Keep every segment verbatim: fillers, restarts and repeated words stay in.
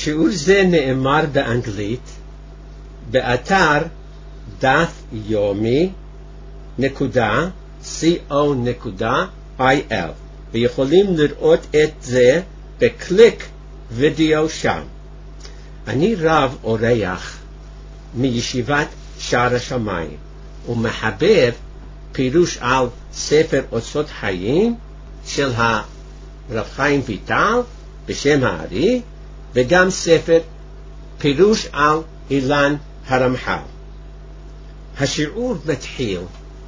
שיעור זה נאמר באנגלית באתר דף יומי נקודה סי או נקודה איי אל, ויכולים לראות את זה בקליק וידאו שם. אני רב אורח מישיבת שער השמיים ומחבר פירוש על ספר אוצרות חיים של הרב חיים ויטל בשם הארי, וגם ספר פירוש על אילן הרמח"ל. השיעור מתחיל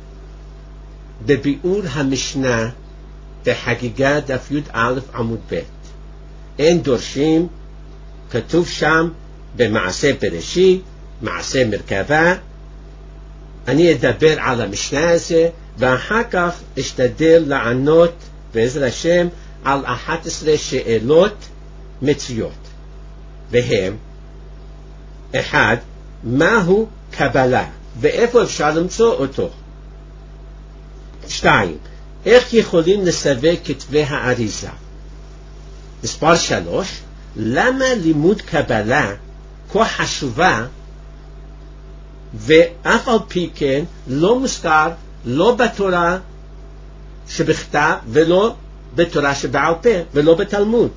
בביאור המשנה בחגיגה דף י"א עמוד ב'. אין דורשים, כתוב שם במעשה בראשית, מעשה מרכבה. אני אדבר על המשנה הזה, ואחר כך אשתדל לענות בעזרת השם על אחת עשרה שאלות מצויות, והם: אחד, מהו קבלה ואיפה אפשר למצוא אותו? שתיים, איך יכולים לסווג כתבי האריזה? מספר שלוש, למה לימוד קבלה כה חשובה ואף על פי כן לא מוזכר לא בתורה שבכתב ולא בתורה שבעל פה ולא בתלמוד?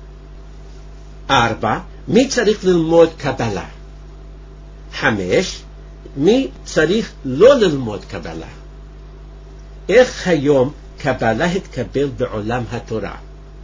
ארבע, מי צריך ללמוד קבלה? חמש, מי צריך לא ללמוד קבלה? איך היום קבלה התקבל בעולם התורה?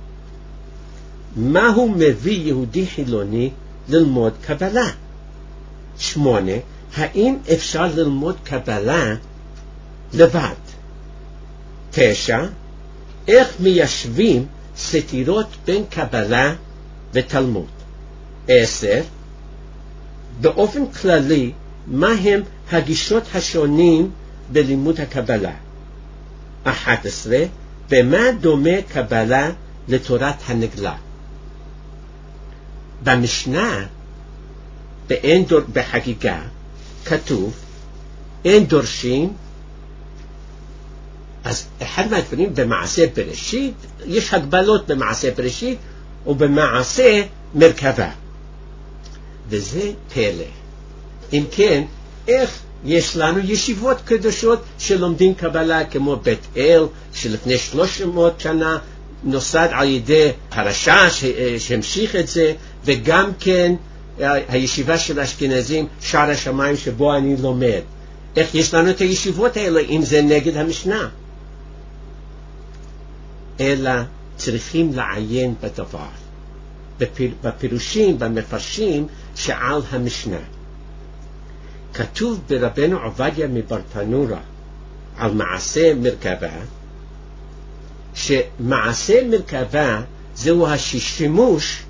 מהו מביא יהודי חילוני ללמוד קבלה? שמונה, האם אפשר ללמוד קבלה לבד? תשע, איך מיישבים סתירות בין קבלה ותלמוד? עשר, באופן כללי, מה הם הגישות השונים בלימוד הקבלה? אחת עשרה, במה דומה קבלה לתורת הנגלה? במשנה באין דור, בחגיגה כתוב אין דורשים. אז אחד מהדברים במעשה בראשית, יש הגבלות במעשה בראשית ובמעשה מרכבה, וזה פלא. אם כן, איך יש לנו ישיבות קדושות שלומדים קבלה, כמו בית אל שלפני שלוש מאות שנה נוסד על ידי הרש"ש שהמשיך את זה, וגם כן הישיבה של האשכנזים שער השמיים שבו אני לומד. איך יש לנו את הישיבות האלה אם זה נגד המשנה? אלא צריכים לעיין בדבר, בפיר, בפירושים, במפרשים שעל המשנה. כתוב ברבנו עובדיה מברטנורה על מעשה מרכבה, שמעשה מרכבה זהו השימוש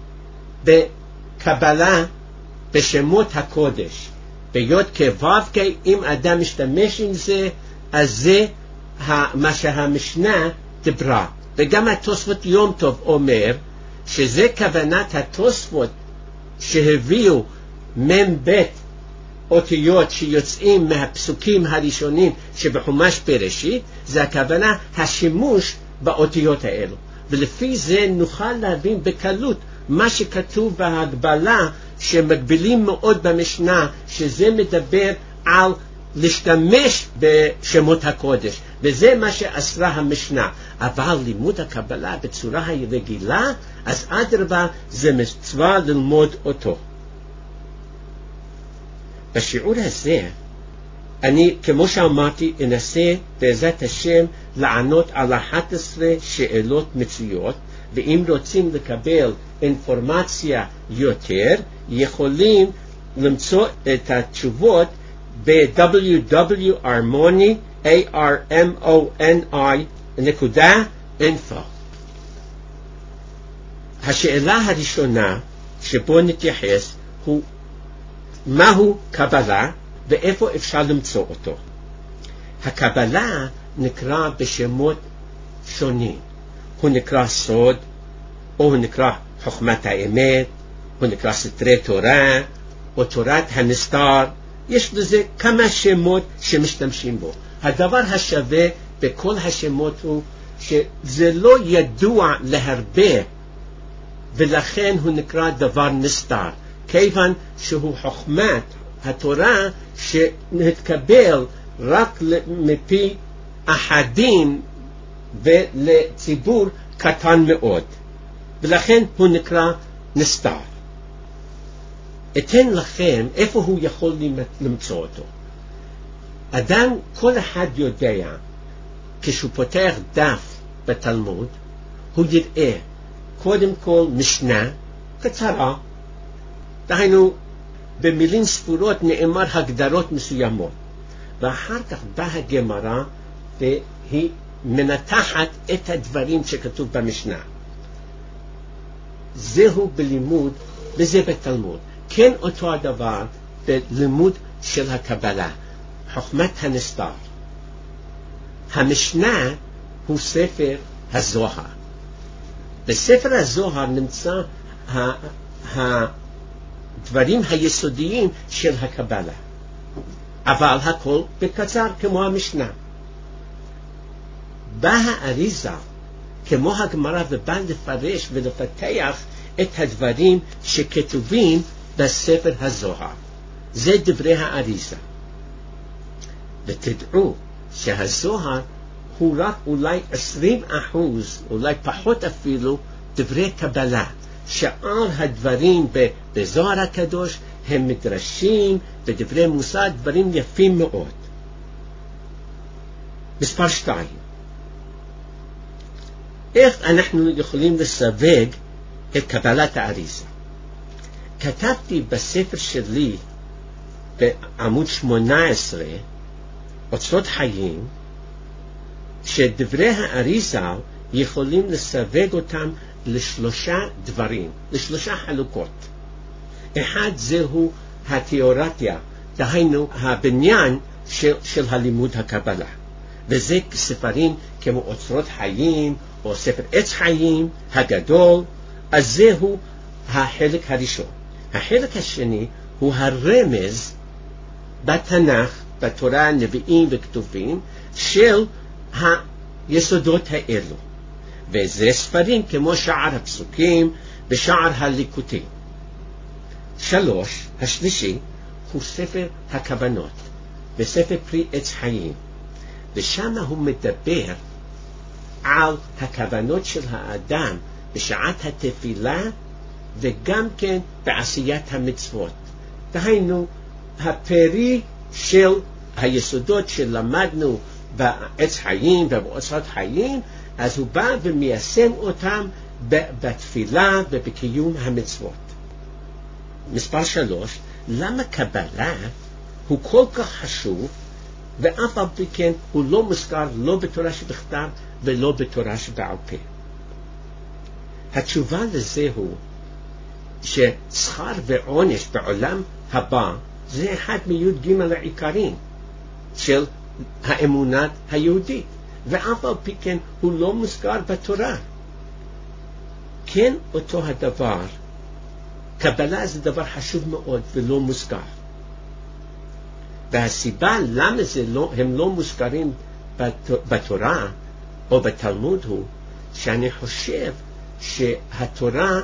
בקבלה בשמות הקודש, ביות כו' כי אם אדם משתמש עם זה, אז זה מה שהמשנה דברה. וגם התוספות יום טוב אומר שזה כוונת התוספות שהביאו מ"ב אותיות שיוצאים מהפסוקים הראשונים שבחומש בראשית, זה הכוונה השימוש באותיות האלו, ולפי זה נוכל להבין בקלות מה שכתוב בהגבלה שמגבילים מאוד במשנה, שזה מדבר על להשתמש בשמות הקודש, וזה מה שאסרה המשנה. אבל לימוד הקבלה בצורה הרגילה, אז אדרבה, זה מצווה ללמוד אותו. בשיעור הזה אני, כמו שאמרתי, אנסה בעזרת השם לענות על אחת עשרה שאלות מצויות, ואם רוצים לקבל אינפורמציה יותר, יכולים למצוא את התשובות ב-דאבליו דאבליו דאבליו נקודה ארמוני נקודה אינפו. השאלה הראשונה שבו נתייחס הוא מהו קבלה ואיפה אפשר למצוא אותו. הקבלה נקרא בשמות שונים. הוא נקרא סוד, או הוא נקרא חוכמת האמת, הוא נקרא סתרי תורה, או תורת הנסתר. יש לזה כמה שמות שמשתמשים בו. הדבר השווה בכל השמות הוא שזה לא ידוע להרבה ולכן הוא נקרא דבר נסתר, כיוון שהוא חוכמת התורה שנתקבל רק מפי אחדים ולציבור קטן מאוד, ולכן הוא נקרא נסתר. אתן לכם איפה הוא יכול למצוא אותו. אדם, כל אחד יודע, כשהוא פותח דף בתלמוד, הוא יראה קודם כל משנה קצרה, דהיינו במילים ספורות נאמר הגדרות מסוימות, ואחר כך באה הגמרא והיא מנתחת את הדברים שכתוב במשנה. זהו בלימוד, וזה בתלמוד. כן אותו הדבר בלימוד של הקבלה, חוכמת הנסתר. המשנה הוא ספר הזוהר. בספר הזוהר נמצא הדברים היסודיים של הקבלה, אבל הכל בקצר כמו המשנה. באה האריזה כמו הגמרא ובא לפרש ולפתח את הדברים שכתובים בספר הזוהר. זה דברי האריזה. ותדעו שהזוהר הוא רק אולי עשרים אחוז, אולי פחות אפילו, דברי קבלה. שאר הדברים בזוהר הקדוש הם מדרשים ודברי מוסר, דברים יפים מאוד. מספר שתיים. איך אנחנו יכולים לסווג את קבלת האריזה? כתבתי בספר שלי בעמוד שמונה עשרה, אוצרות חיים, שדברי האריזה יכולים לסווג אותם לשלושה דברים, לשלושה חלוקות. אחד זהו התיאורטיה, דהיינו הבניין של, של הלימוד הקבלה, וזה ספרים כמו אוצרות חיים או ספר עץ חיים הגדול. אז זהו החלק הראשון. החלק השני הוא הרמז בתנ"ך, בתורה, נביאים וכתובים של היסודות האלו, וזה ספרים כמו שער הפסוקים ושער הליקוטים. שלוש, השלישי, הוא ספר הכוונות וספר פרי עץ חיים, ושם הוא מדבר על הכוונות של האדם בשעת התפילה וגם כן בעשיית המצוות, דהיינו הפרי של היסודות שלמדנו בעץ חיים ובאוצרות חיים. אז הוא בא ומיישם אותם בתפילה ובקיום המצוות. מספר שלוש, למה קבלה הוא כל כך חשוב ואף על פי כן הוא לא מוזכר לא בתורה שבכתב ולא בתורה שבעל פה? התשובה לזה הוא ששכר ועונש בעולם הבא זה אחד מיוד ג' העיקרים של האמונת היהודית, ואף על פי כן הוא לא מוזכר בתורה. כן אותו הדבר, קבלה זה דבר חשוב מאוד ולא מוזכר. והסיבה למה זה לא, הם לא מוזכרים בתורה או בתלמוד הוא שאני חושב שהתורה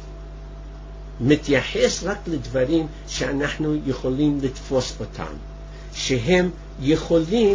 מתייחס רק לדברים שאנחנו יכולים לתפוס אותם, שהם יכולים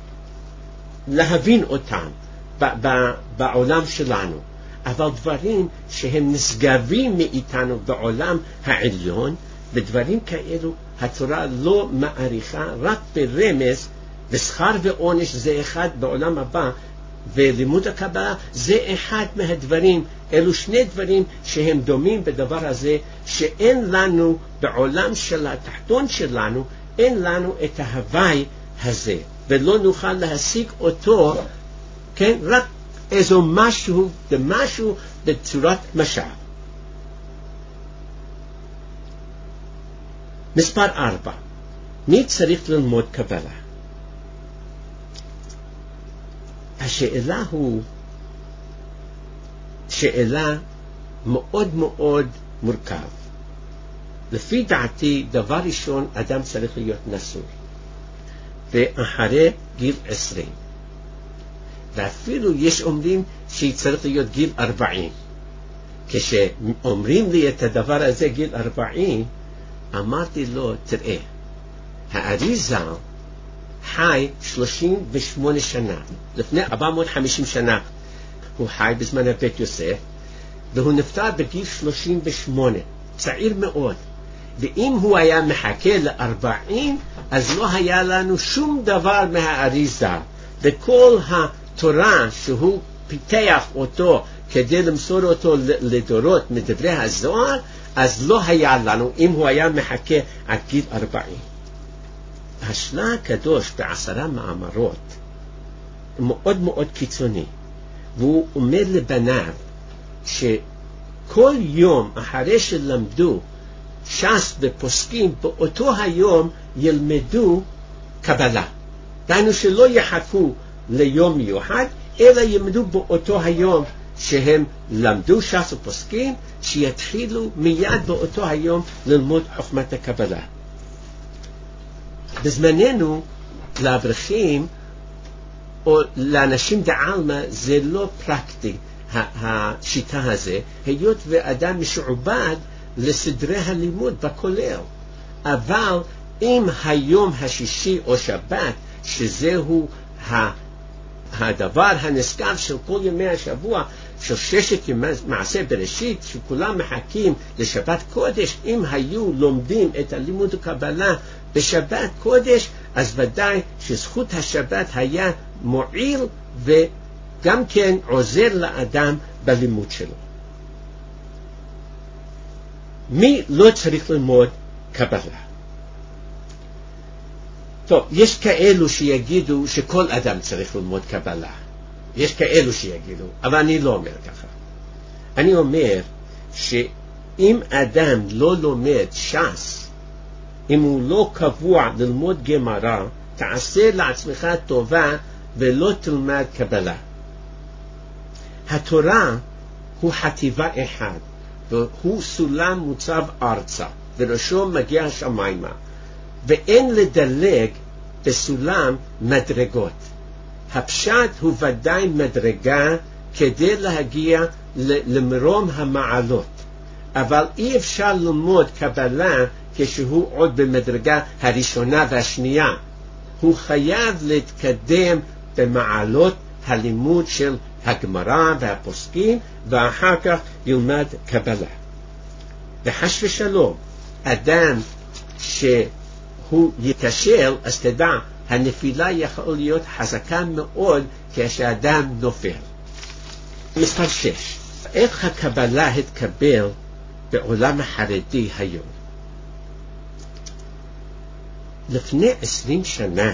להבין אותם בעולם שלנו, אבל דברים שהם נשגבים מאיתנו בעולם העליון, ודברים כאלו התורה לא מעריכה, רק ברמז, ושכר ועונש זה אחד בעולם הבא, ולימוד הקבלה זה אחד מהדברים. אלו שני דברים שהם דומים בדבר הזה, שאין לנו בעולם של התחתון שלנו, אין לנו את ההווי הזה, ולא נוכל להשיג אותו, כן, רק איזו משהו, משהו בצורת משל. מספר ארבע, מי צריך ללמוד קבלה? השאלה הוא שאלה מאוד מאוד מורכב. לפי דעתי, דבר ראשון, אדם צריך להיות נשוי, ואחרי גיל עשרים, ואפילו יש אומרים שצריך להיות גיל ארבעים, כשאומרים לי את הדבר הזה גיל ארבעים, אמרתי לו, תראה, הארי ז"ל חי שלושים ושמונה שנה, לפני ארבע מאות וחמישים שנה הוא חי בזמן בית יוסף, והוא נפטר בגיל שלושים ושמונה, צעיר מאוד. ואם הוא היה מחכה ל-ארבעים, אז לא היה לנו שום דבר מהארי ז"ל, וכל התורה שהוא פיתח אותו כדי למסור אותו לדורות מדברי הזוהר, אז לא היה לנו אם הוא היה מחכה עד גיל ארבעים. השלה הקדוש בעשרה מאמרות מאוד מאוד קיצוני, והוא אומר לבניו שכל יום אחרי שלמדו ש"ס ופוסקים, באותו היום ילמדו קבלה. דהיינו שלא יחכו ליום מיוחד, אלא ילמדו באותו היום שהם למדו ש"ס ופוסקים, שיתחילו מיד באותו היום ללמוד חוכמת הקבלה. בזמננו לאברכים או לאנשים דעלמא זה לא פרקטי השיטה הזה, היות ואדם משועבד לסדרי הלימוד בכולל. אבל אם היום השישי או שבת, שזהו הדבר הנשגב של כל ימי השבוע, של ששת ימי מעשה בראשית, שכולם מחכים לשבת קודש, אם היו לומדים את הלימוד הקבלה בשבת קודש, אז ודאי שזכות השבת היה מועיל וגם כן עוזר לאדם בלימוד שלו. מי לא צריך ללמוד קבלה? טוב, יש כאלו שיגידו שכל אדם צריך ללמוד קבלה. יש כאלו שיגידו, אבל אני לא אומר ככה. אני אומר שאם אדם לא לומד ש"ס, אם הוא לא קבוע ללמוד גמרא, תעשה לעצמך טובה ולא תלמד קבלה. התורה הוא חטיבה אחד, והוא סולם מוצב ארצה, וראשו מגיע השמיימה, ואין לדלג בסולם מדרגות. הפשט הוא ודאי מדרגה כדי להגיע למרום המעלות, אבל אי אפשר ללמוד קבלה כשהוא עוד במדרגה הראשונה והשנייה. הוא חייב להתקדם במעלות הלימוד של הגמרא והפוסקים, ואחר כך ילמד קבלה. וחס ושלום, אדם שהוא ייכשל, אז תדע, הנפילה יכול להיות חזקה מאוד כשאדם נופל. מספר שש, איך הקבלה התקבל בעולם החרדי היום? לפני עשרים שנה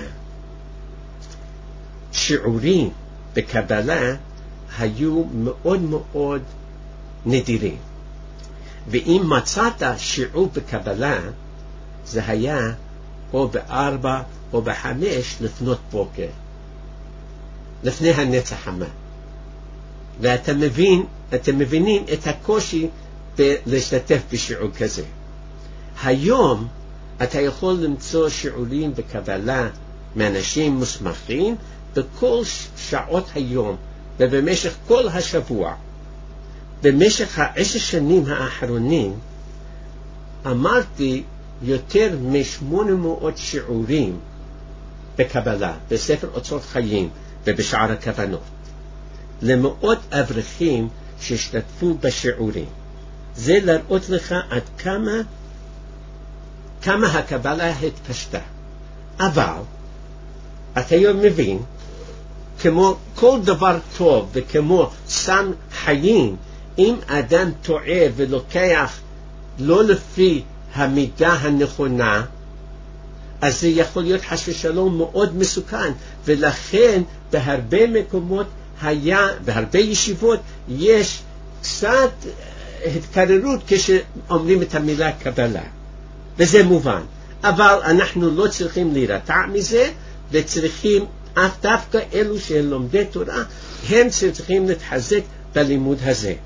שיעורים בקבלה היו מאוד מאוד נדירים, ואם מצאת שיעור בקבלה זה היה או בארבע או בחמש לפנות בוקר, לפני הנץ החמה. ואתם מבין, אתם מבינים את הקושי להשתתף בשיעור כזה. היום אתה יכול למצוא שיעורים בקבלה מאנשים מוסמכים בכל שעות היום ובמשך כל השבוע. במשך העשר שנים האחרונים אמרתי יותר משמונה מאות שיעורים בקבלה, בספר אוצרות חיים ובשער הכוונות, למאות אברכים שהשתתפו בשיעורים. זה להראות לך עד כמה כמה הקבלה התפשטה. אבל אתה היום מבין, כמו כל דבר טוב וכמו סם חיים, אם אדם טועה ולוקח לא לפי המידה הנכונה, אז זה יכול להיות חס ושלום מאוד מסוכן. ולכן בהרבה מקומות היה, בהרבה ישיבות יש קצת התקררות כשאומרים את המילה קבלה, וזה מובן. אבל אנחנו לא צריכים להירתע מזה, וצריכים אף דווקא אלו שהם לומדי תורה, הם צריכים להתחזק בלימוד הזה.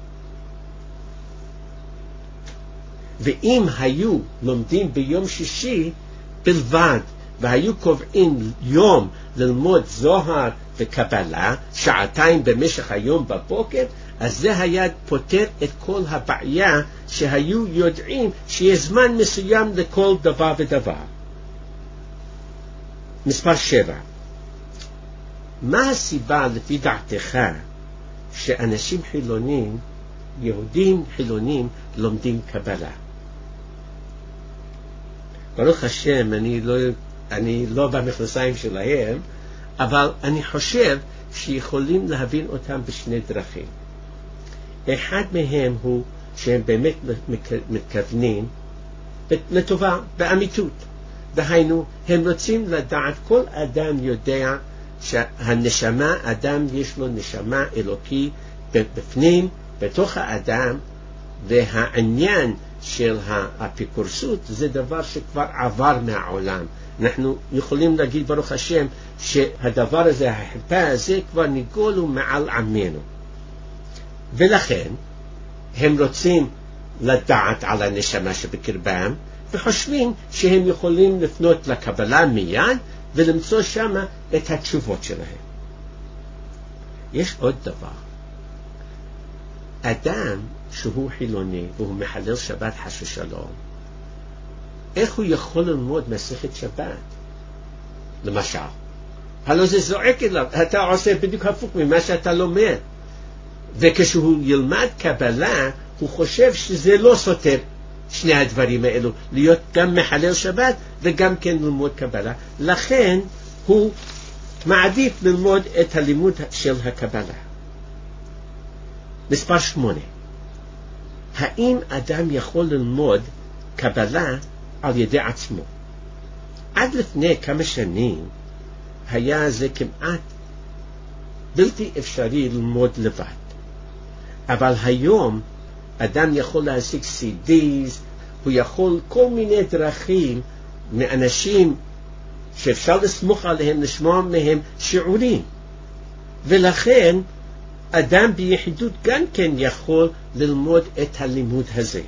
ואם היו לומדים ביום שישי בלבד, והיו קובעים יום ללמוד זוהר וקבלה, שעתיים במשך היום בבוקר, אז זה היה פותר את כל הבעיה שהיו יודעים שיש זמן מסוים לכל דבר ודבר. מספר שבע. מה הסיבה לפי דעתך שאנשים חילונים, יהודים חילונים, לומדים קבלה? ברוך השם, אני לא, אני לא במכנסיים שלהם, אבל אני חושב שיכולים להבין אותם בשני דרכים. אחד מהם הוא שהם באמת מתכוונים לטובה, באמיתות. דהיינו, הם רוצים לדעת, כל אדם יודע שהנשמה, אדם יש לו נשמה אלוקי בפנים, בתוך האדם, והעניין של האפיקורסות זה דבר שכבר עבר מהעולם. אנחנו יכולים להגיד ברוך השם שהדבר הזה, החרפה הזה, כבר ניגולו מעל עמנו. ולכן הם רוצים לדעת על הנשמה שבקרבם, וחושבים שהם יכולים לפנות לקבלה מיד ולמצוא שם את התשובות שלהם. יש עוד דבר. אדם שהוא חילוני והוא מחלל שבת חס ושלום, איך הוא יכול ללמוד מסכת שבת? למשל, הלא זה זועק אליו, אתה עושה בדיוק הפוך ממה שאתה לומד. וכשהוא ילמד קבלה, הוא חושב שזה לא סותר שני הדברים האלו, להיות גם מחלל שבת וגם כן ללמוד קבלה. לכן הוא מעדיף ללמוד את הלימוד של הקבלה. מספר שמונה. האם אדם יכול ללמוד קבלה על ידי עצמו? עד לפני כמה שנים היה זה כמעט בלתי אפשרי ללמוד לבד. אבל היום אדם יכול להשיג סי דיז, הוא יכול כל מיני דרכים מאנשים שאפשר לסמוך עליהם, לשמוע מהם שיעורים. ולכן אדם ביחידות גם כן יכול ללמוד את הלימוד הזה.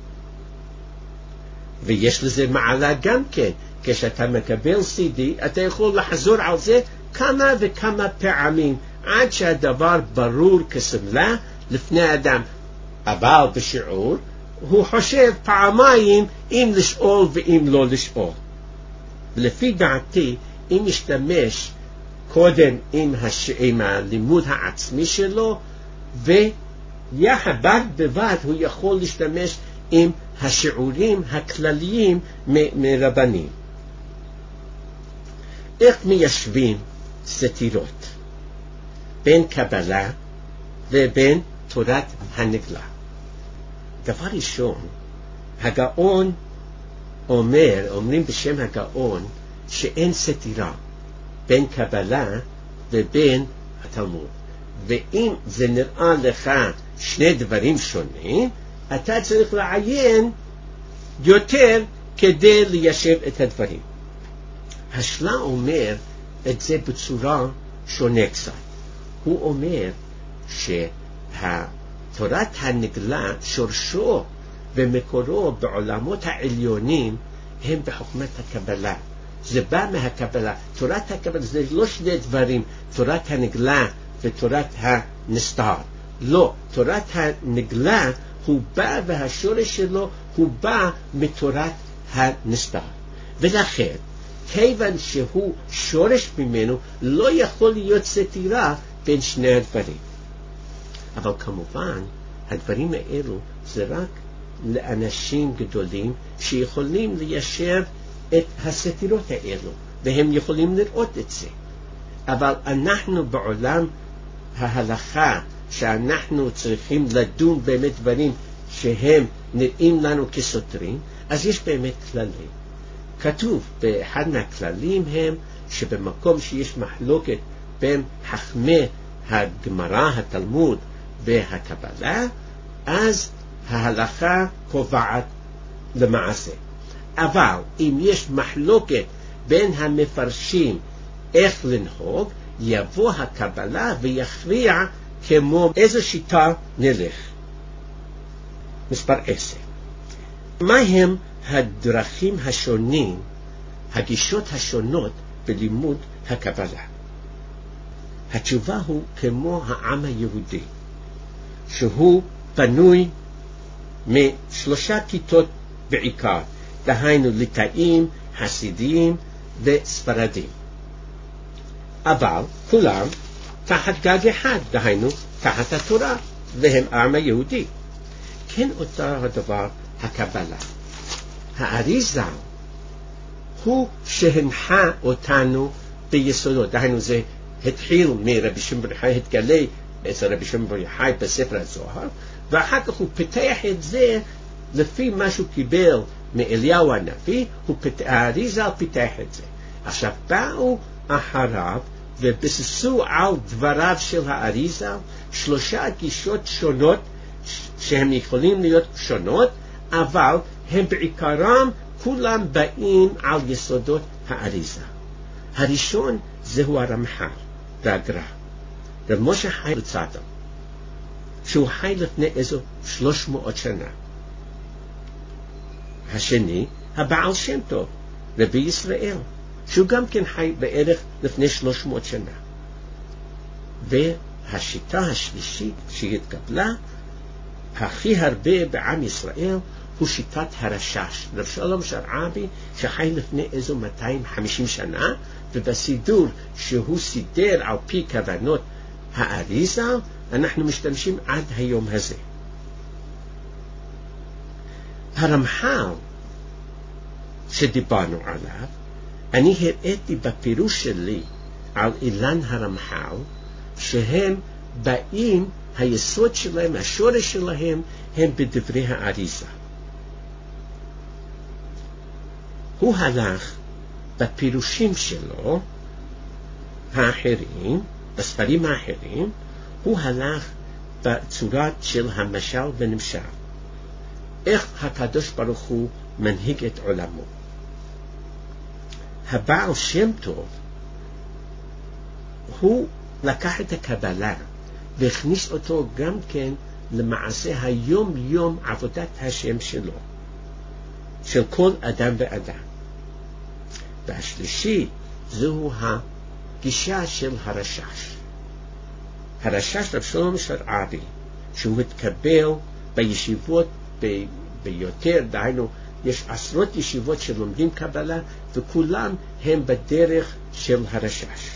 ויש לזה מעלה גם כן. כשאתה מקבל סי די, אתה יכול לחזור על זה כמה וכמה פעמים, עד שהדבר ברור כסמלה לפני אדם. אבל בשיעור הוא חושב פעמיים אם לשאול ואם לא לשאול. ולפי דעתי, אם ישתמש קודם עם, הש... עם הלימוד העצמי שלו, ויחד בד בבד הוא יכול להשתמש עם השיעורים הכלליים מ- מרבנים. איך מיישבים סתירות בין קבלה ובין תורת הנגלה? דבר ראשון, הגאון אומר, אומרים בשם הגאון, שאין סתירה בין קבלה ובין התלמוד. ואם זה נראה לך שני דברים שונים, אתה צריך לעיין יותר כדי ליישב את הדברים. השלה אומר את זה בצורה שונה קצת. הוא אומר שתורת הנגלה שורשו ומקורו בעולמות העליונים הם בחוכמת הקבלה. זה בא מהקבלה. תורת הקבלה זה לא שני דברים, תורת הנגלה ותורת הנסתר. לא, תורת הנגלה הוא בא והשורש שלו הוא בא מתורת הנסתר. ולכן, כיוון שהוא שורש ממנו, לא יכול להיות סתירה בין שני הדברים. אבל כמובן, הדברים האלו זה רק לאנשים גדולים שיכולים ליישב את הסתירות האלו, והם יכולים לראות את זה. אבל אנחנו בעולם ההלכה, שאנחנו צריכים לדון באמת דברים שהם נראים לנו כסותרים, אז יש באמת כללים. כתוב באחד מהכללים הם שבמקום שיש מחלוקת בין חכמי הגמרא, התלמוד והקבלה, אז ההלכה קובעת למעשה. אבל אם יש מחלוקת בין המפרשים איך לנהוג, יבוא הקבלה ויכריע כמו איזו שיטה נלך. מספר עשר. מה הם הדרכים השונים, הגישות השונות בלימוד הקבלה? התשובה הוא כמו העם היהודי. שהוא בנוי משלושה כיתות בעיקר, דהיינו ליטאים, חסידיים וספרדים. אבל כולם תחת גג אחד, דהיינו תחת התורה, והם עם היהודי. כן אותו הדבר הקבלה. האריזל הוא שהנחה אותנו ביסודות, דהיינו זה התחיל מרבי שמעון בר יוחאי, התגלה אצל רבי שמעון בר יוחאי בספר הזוהר, ואחר כך הוא פיתח את זה לפי מה שהוא קיבל מאליהו הנביא, האריזל פיתח את זה. עכשיו באו אחריו ובססו על דבריו של האריזל שלושה גישות שונות שהם יכולים להיות שונות, אבל הם בעיקרם כולם באים על יסודות האריזל. הראשון זהו הרמח"ל והגר"א, רב משה חי לצדם, שהוא חי לפני איזו שלוש מאות שנה. השני, הבעל שם טוב, רבי ישראל, שהוא גם כן חי בערך לפני שלוש מאות שנה. והשיטה השלישית שהתקבלה הכי הרבה בעם ישראל הוא שיטת הרש"ש, רב שלום שרעבי, שחי לפני איזו מאתיים וחמישים שנה, ובסידור שהוא סידר על פי כוונות האריזל, אנחנו משתמשים עד היום הזה. הרמח"ל שדיברנו עליו, אני הראיתי בפירוש שלי על אילן הרמח"ל, שהם באים, היסוד שלהם, השורש שלהם, הם בדברי האריזל. הוא הלך בפירושים שלו האחרים, בספרים האחרים, הוא הלך בצורה של המשל ונמשל. איך הקדוש ברוך הוא מנהיג את עולמו. הבעל שם טוב, הוא לקח את הקבלה והכניס אותו גם כן למעשה היום יום עבודת השם שלו, של כל אדם ואדם. והשלישי זהו הגישה של הרש"ש. הרש"ש רב שלום שרעבי, שהוא התקבל בישיבות ב- ביותר, דהיינו יש עשרות ישיבות שלומדים קבלה, וכולם הם בדרך של הרש"ש.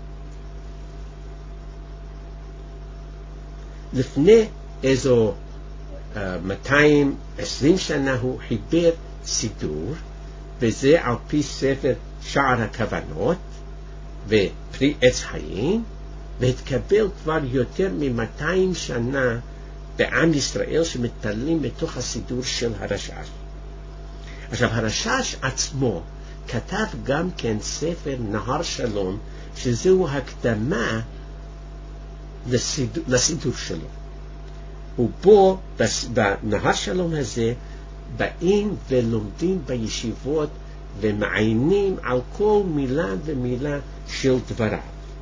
לפני איזו uh, מאתיים ועשרים שנה הוא חיבר סידור, וזה על פי ספר שער הכוונות ופרי עץ חיים, והתקבל כבר יותר מ-מאתיים שנה בעם ישראל שמתפללים בתוך הסידור של הרש"ש. עכשיו הרש"ש עצמו כתב גם כן ספר נהר שלום, שזהו הקדמה לסידור, לסידור שלו. ובו בנהר שלום הזה באים ולומדים בישיבות ומעיינים על כל מילה ומילה של דבריו.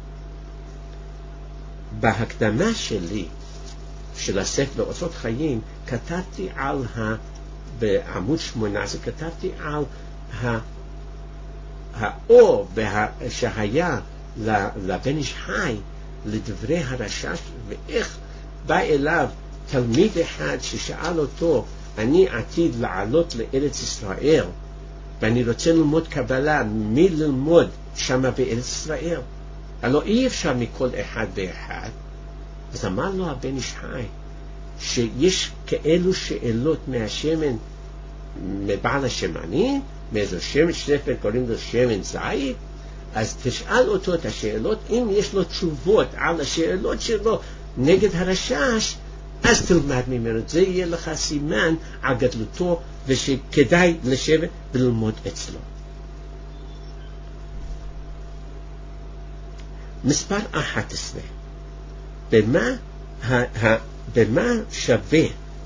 בהקדמה שלי של הספר אוצרות חיים כתבתי על ה... בעמוד שמונה עשרה כתבתי על ה... האור וה... שהיה לבן איש חי לדברי הרש"ש, ואיך בא אליו תלמיד אחד ששאל אותו, אני עתיד לעלות לארץ ישראל ואני רוצה ללמוד קבלה, מי ללמוד שמה בארץ ישראל? הלא אי אפשר מכל אחד ואחד. אז אמר לו הבן איש חי שיש כאלו שאלות מהשמן, מבעל השמנים, מאיזו שמן ספר קוראים לו שמן זית, אז תשאל אותו את השאלות, אם יש לו תשובות על השאלות שלו נגד הרש"ש, אז תלמד ממנו. זה יהיה לך סימן על גדלותו, ושכדאי לשבת וללמוד אצלו. מספר אחת עשרה. במה, ה, ה, במה שווה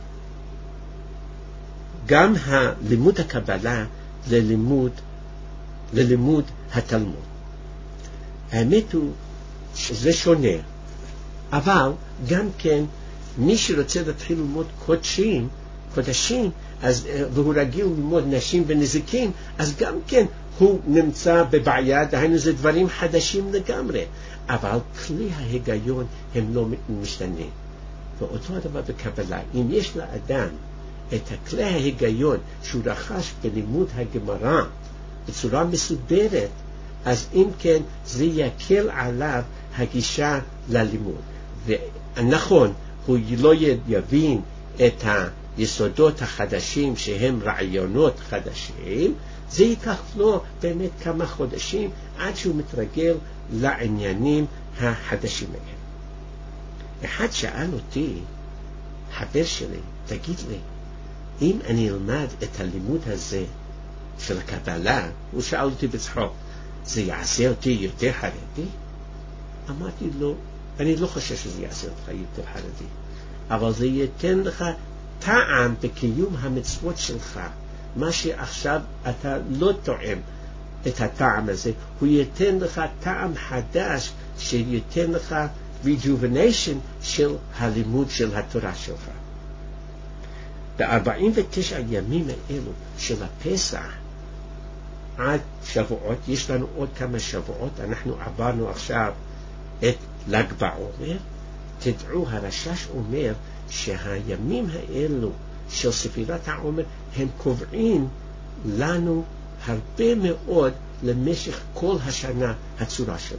גם הלימוד הקבלה ללימוד, ללימוד התלמוד? האמת הוא שזה שונה, אבל גם כן מי שרוצה להתחיל ללמוד קודשים, קודשים, אז, והוא רגיל ללמוד נשים ונזיקים, אז גם כן הוא נמצא בבעיה, דהיינו זה דברים חדשים לגמרי, אבל כלי ההיגיון הם לא משתנים. ואותו הדבר בקבלה. אם יש לאדם את הכלי ההיגיון שהוא רכש בלימוד הגמרא בצורה מסודרת, אז אם כן זה יקל עליו הגישה ללימוד. ונכון, הוא לא יבין את היסודות החדשים שהם רעיונות חדשים, זה ייקח לו באמת כמה חודשים עד שהוא מתרגל לעניינים החדשים האלה. אחד שאל אותי, חבר שלי, תגיד לי, אם אני אלמד את הלימוד הזה של הקבלה, הוא שאל אותי בצחוק, זה יעשה אותי יותר חרדי? אמרתי לו, אני לא חושב שזה יעשה אותך יותר חרדי, אבל זה ייתן לך טעם בקיום המצוות שלך, מה שעכשיו אתה לא טועם את הטעם הזה, הוא ייתן לך טעם חדש שייתן לך rejuvenation של הלימוד של התורה שלך. ב-ארבעים ותשע ימים האלו של הפסח עד שבועות, יש לנו עוד כמה שבועות, אנחנו עברנו עכשיו את ל"ג בעומר. תדעו, הרש"ש אומר שהימים האלו של ספירת העומר הם קובעים לנו הרבה מאוד למשך כל השנה הצורה שלנו.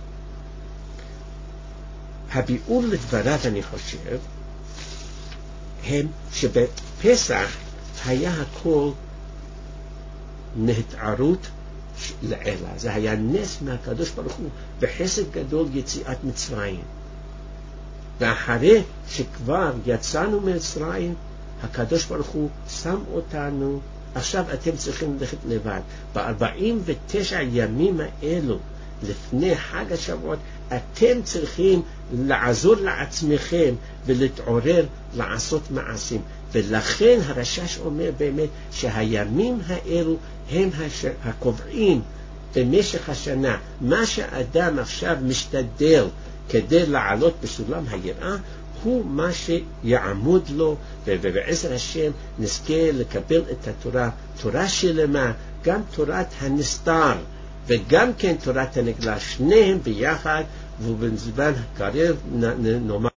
הביאור לדבריו, אני חושב, הם שבפסח היה הכל נהתערות לעילה. זה היה נס מהקדוש ברוך הוא בחסד גדול יציאת מצרים. ואחרי שכבר יצאנו ממצרים, הקדוש ברוך הוא שם אותנו, עכשיו אתם צריכים ללכת לבד. ב-ארבעים ותשע ימים האלו לפני חג השבועות אתם צריכים לעזור לעצמכם ולהתעורר לעשות מעשים. ולכן הרש"ש אומר באמת שהימים האלו הם הקובעים במשך השנה. מה שאדם עכשיו משתדל כדי לעלות בסולם היראה הוא מה שיעמוד לו, ובעזר השם נזכה לקבל את התורה, תורה שלמה, גם תורת הנסתר וגם כן תורת הנגלה, שניהם ביחד, ובזמן הקרב נאמר